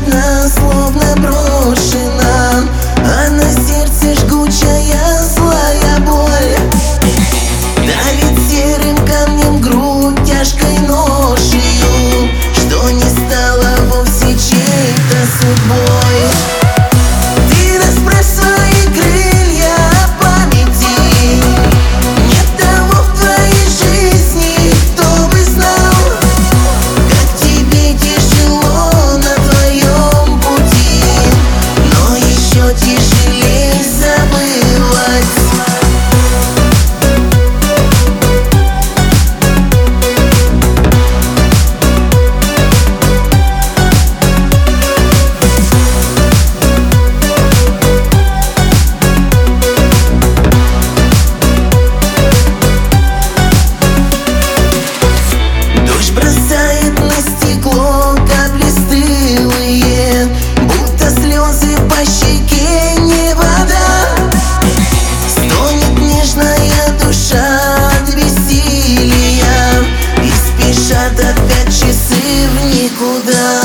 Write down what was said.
одна, словно брошена, а на сердце жгучая злая боль. Давит серым камнем грудь тяжкой ношею, что не стало вовсе чьей-то судьбой. Ты расправь свои крылья памяти, нет того в твоей жизни, кто бы знал, как тебе тяжело на твоем пути, но еще тяжелее забывать. Бросает на стекло капли стылые, будто слезы по щеке, не вода. Стонет нежная душа от бессилия, и спешат опять часы в никуда.